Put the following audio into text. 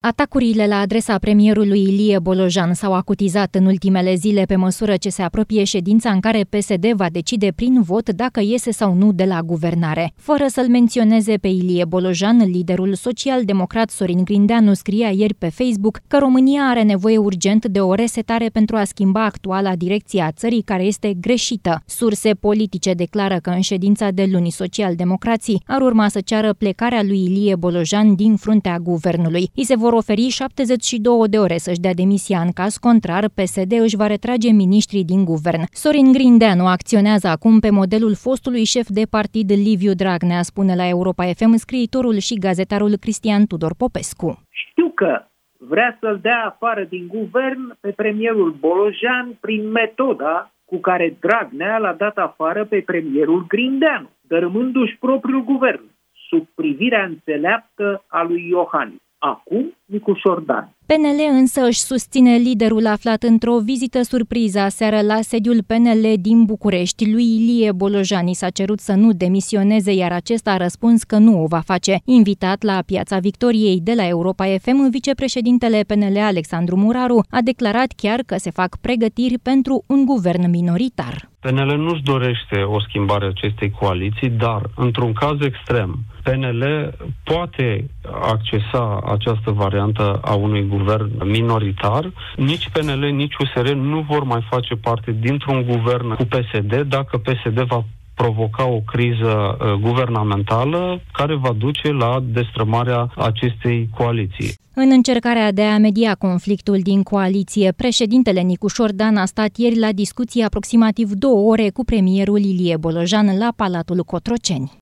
Atacurile la adresa premierului Ilie Bolojan s-au acutizat în ultimele zile pe măsură ce se apropie ședința în care PSD va decide prin vot dacă iese sau nu de la guvernare. Fără să-l menționeze pe Ilie Bolojan, liderul social-democrat Sorin Grindeanu scria ieri pe Facebook că România are nevoie urgent de o resetare pentru a schimba actuala direcție a țării, care este greșită. Surse politice declară că în ședința de luni social-democrații ar urma să ceară plecarea lui Ilie Bolojan din fruntea guvernului. Îi se vor oferi 72 de ore să-și dea demisia. În caz contrar, PSD își va retrage miniștrii din guvern. Sorin Grindeanu acționează acum pe modelul fostului șef de partid Liviu Dragnea, spune la Europa FM scriitorul și gazetarul Cristian Tudor Popescu. Știu că vrea să-l dea afară din guvern pe premierul Bolojan prin metoda cu care Dragnea l-a dat afară pe premierul Grindeanu, dărâmându-și propriul guvern, sub privirea înțeleaptă a lui Iohannis. Acum, Nicușor Dan. PNL însă își susține liderul aflat într-o vizită surpriză aseară la sediul PNL din București. Lui Ilie Bolojan i s-a cerut să nu demisioneze, iar acesta a răspuns că nu o va face. Invitat la Piața Victoriei de la Europa FM, vicepreședintele PNL Alexandru Muraru a declarat chiar că se fac pregătiri pentru un guvern minoritar. PNL nu-și dorește o schimbare a acestei coaliții, dar, într-un caz extrem, PNL poate accesa această variantă a unui guvern minoritar. Nici PNL, nici USR nu vor mai face parte dintr-un guvern cu PSD dacă PSD va provoca o criză guvernamentală care va duce la destrămarea acestei coaliții. În încercarea de a media conflictul din coaliție, președintele Nicușor Dan a stat ieri la discuție aproximativ 2 ore cu premierul Ilie Bolojan la Palatul Cotroceni.